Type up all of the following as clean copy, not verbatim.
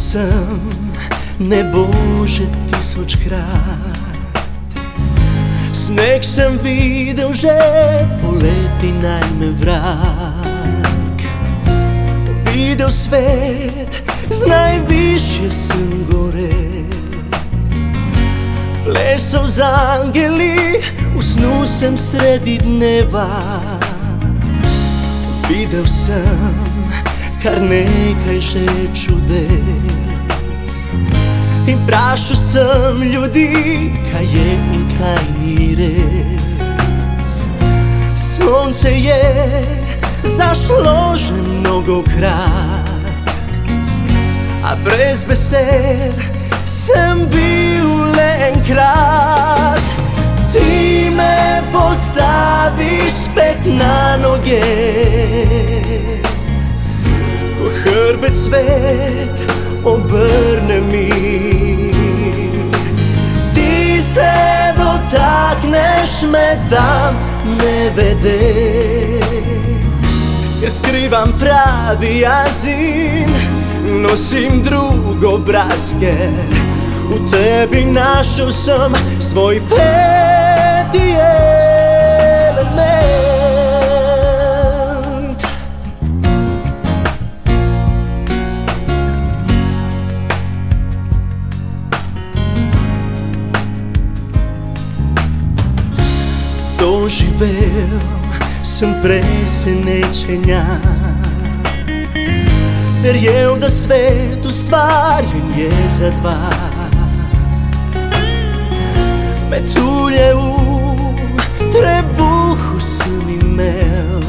sam ne Bože 1000-krat. Sneg sam video že poleti najme vrak. Video svet, znaj više sam gore. Plesao za angeli, u snu sam sredi dneva. Video sam kar nekaj že čudes. In vprašal sem ljudi, kaj je in kaj ni res. Sonce je zašlo že mnogokrat, a brez besed sem bil le enkrat. Ti me postaviš spet na noge, ko hrbet svet obrne mi. Ti se dotakneš me tam nevede, ker skrivam pravi jazin, nosim drug obraz, ker v tebi našel sem svoj peti element. Doživel sem presenečenja, verjel, da svet ustvarjen je za dva. Metulje v trebuhu sem imel,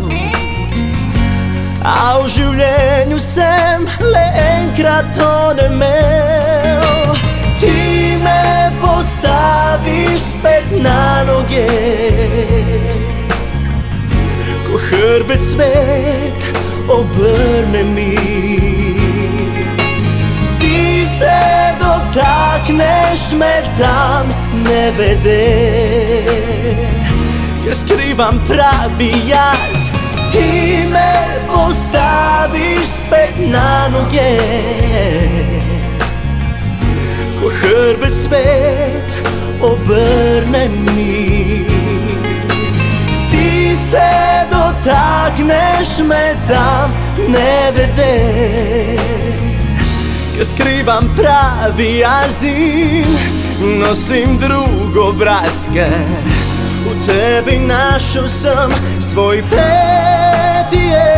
a v življenju sem le enkrat onemel. Ti me postaviš spet na noge, ko hrbet svet obrne mi. Ti se dotakneš me tam nevede, ker skrivam pravi jaz. Ti me postaviš spet na noge, ko hrbet svet obrne mi. Ti se dotakneš me tam nevede, ker skrivam pravi jazin, nosim drug obraz, ker v tebi našel sem svoj peti element.